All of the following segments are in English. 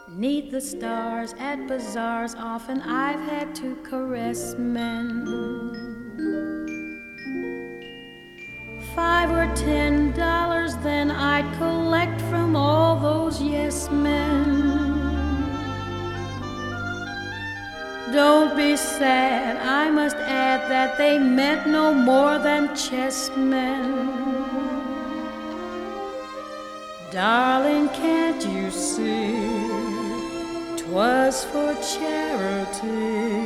'Neath the stars at bazaars, often I've had to caress men. $5 or $10, then I'd collect from all those yes men. Don't be sad, I must add that they meant no more than chessmen. Darling, can't you see, 'twas for charity.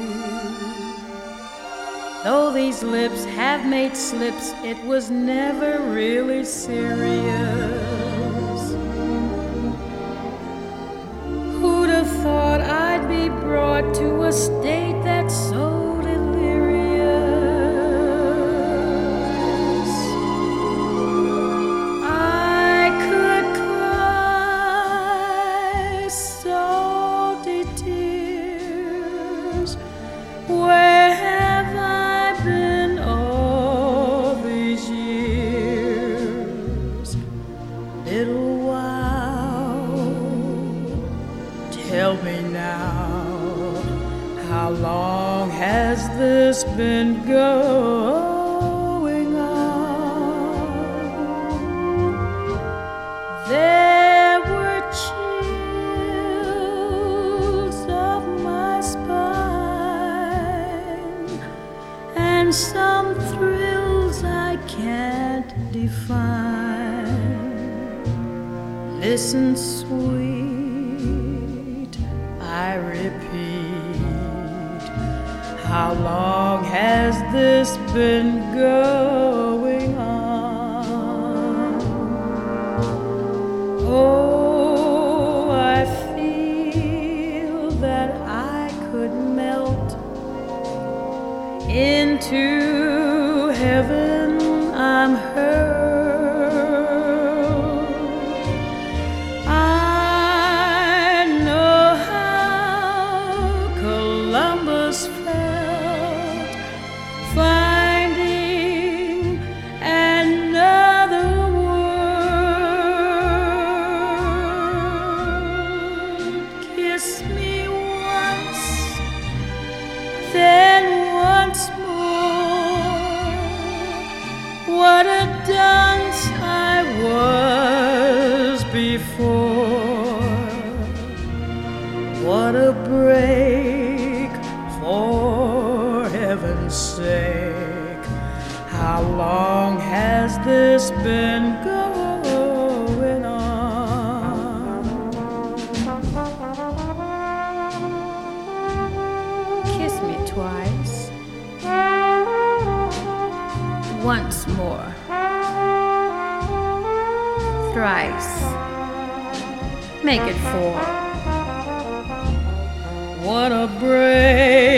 Though these lips have made slips, it was never really serious. Who'd have thought I'd be brought to a state that's so delirious? I could cry salty tears. Where have I been all these years? Little while, tell me now, how long has this been going on? There were chills up my spine, and some thrills I can't define. Listen, sweet, I repeat, how long has this been going on? Oh, I feel that I could melt into heaven. I'm hurt. I know how Columbus felt, finding another world. Kiss me once, then once more. What a dunce I was before. What a break, for heaven's sake. How long has this been going on? Kiss me twice, once more, thrice, make it 4. What a break.